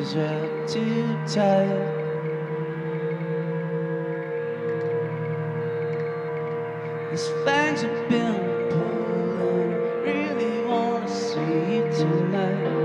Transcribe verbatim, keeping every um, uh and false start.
is wrapped too tight. These fangs have been pulled, and I really wanna see you tonight.